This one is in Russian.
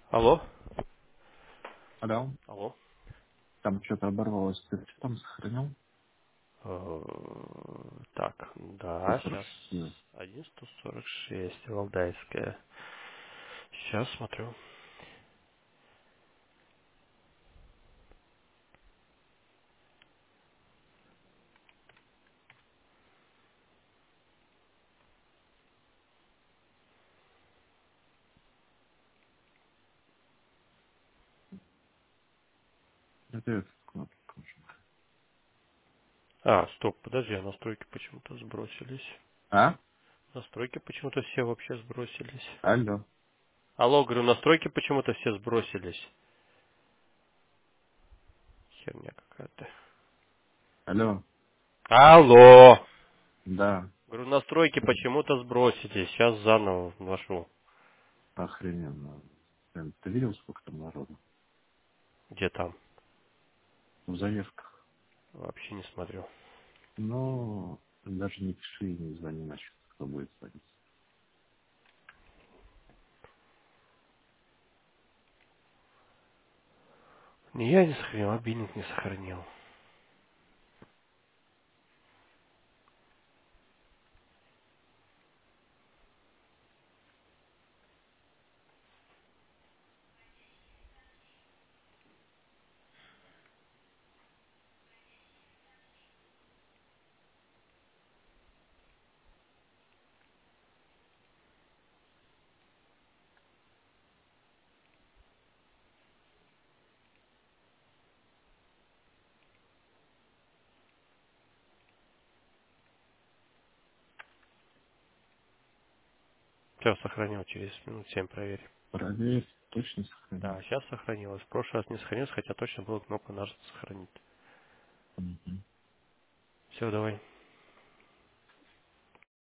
Алло? Алло, Алло? там что-то оборвалось. Ты что там сохранил? Так, да, сейчас 147. 1146, Валдайская. Сейчас смотрю. Это этот кнопка. А, стоп, подожди, а настройки почему-то сбросились. А? Настройки почему-то все вообще сбросились. Алло. Алло, говорю, настройки почему-то все сбросились. Херня какая-то. Алло. Алло! Да. Говорю, настройки почему-то сбросились. Сейчас заново вношу. Охрененно. Блин, ты видел, сколько там народу? Где там? В заявках. Вообще не смотрю. Но даже не пиши и не звони, значит, кто будет звонить. Не я не сохранил, мобильник не сохранил. Сейчас сохранил, через минут 7 проверь. Проверь, точно сохранил. Да, сейчас сохранилось. В прошлый раз не сохранилось, хотя точно была кнопка нажать сохранить. Мгм. Все, давай.